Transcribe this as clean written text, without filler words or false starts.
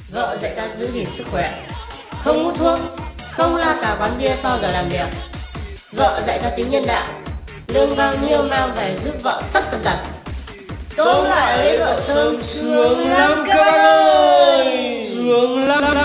Vợ dạy ta giữ gìn sức khỏe, không hút thuốc, không la cà quán bia sau giờ làm việc. Vợ dạy ta tính nhân đạo, lương bao nhiêu mang về giúp vợ tất tần tật. Tóm lại lấy vợ thơm sướng lắm các bạn ơi, sướng lắm.